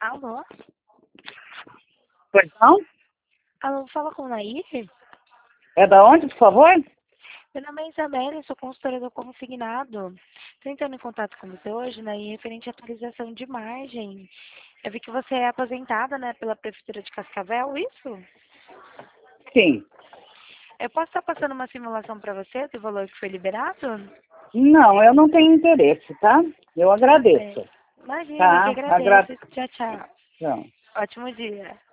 Alô? Pois não? Alô, fala com o Nair? É da onde, por favor? Meu nome é Isabela, sou consultora do Consignado. Estou entrando em contato com você hoje, Nair, referente à atualização de margem. Eu vi que você é aposentada, né, pela Prefeitura de Cascavel, isso? Sim. Eu posso estar passando uma simulação para você do valor que foi liberado? Não, eu não tenho interesse, tá? Eu Tudo bem. agradeço. Imagina, eu que Tá? agradeço. Tchau, tchau. Agradeço. Ótimo dia.